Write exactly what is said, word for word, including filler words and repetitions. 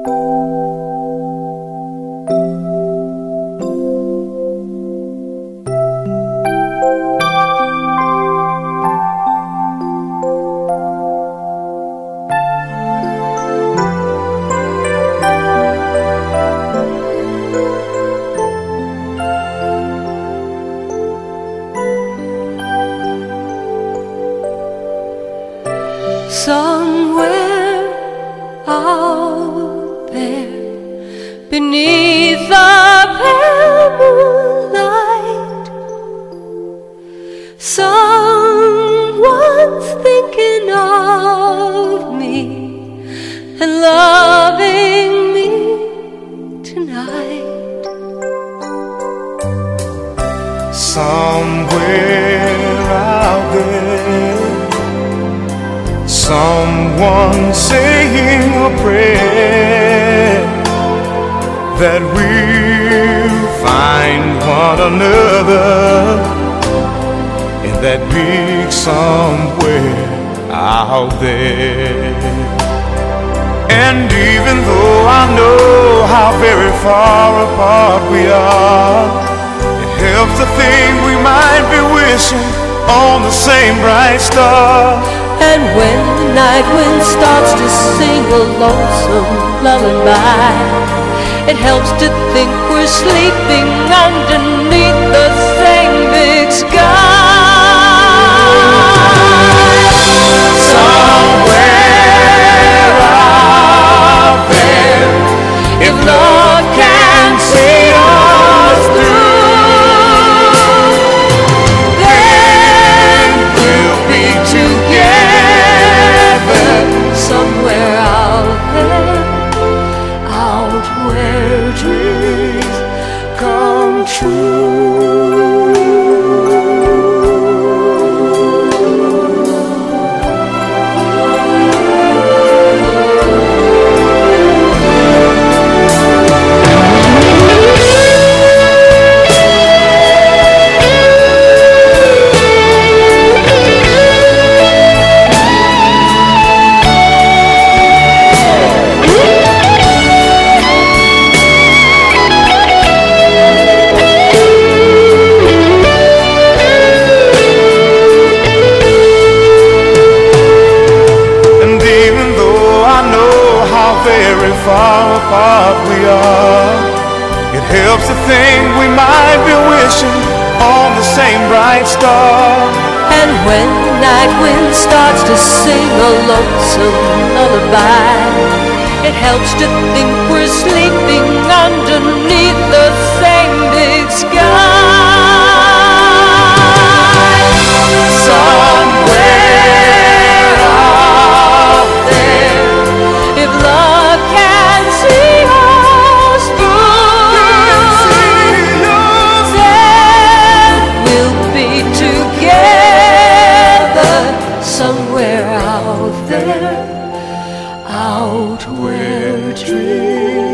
Somewhere out there, beneath the pale moonlight, someone's thinking of me and loving me tonight. Somewhere out there, someone saying a prayer that we'll find one another in that big somewhere out there. And even though I know how very far apart we are, it helps to think we might be wishing on the same bright star. And when the night wind starts to sing a lonesome lullaby, it helps to think we're sleeping underneath the same big sky. Somewhere out there, if love can see us through, then we'll be together. Somewhere out there, out where dreams come true. Very far apart we are, it helps to think we might be wishing on the same bright star. And when the night wind starts to sing a lonesome lullaby, it helps to think we're sleeping underneath the same big sky. Somewhere out there, if love can see us through, then we'll be together. Somewhere out there, out where dreams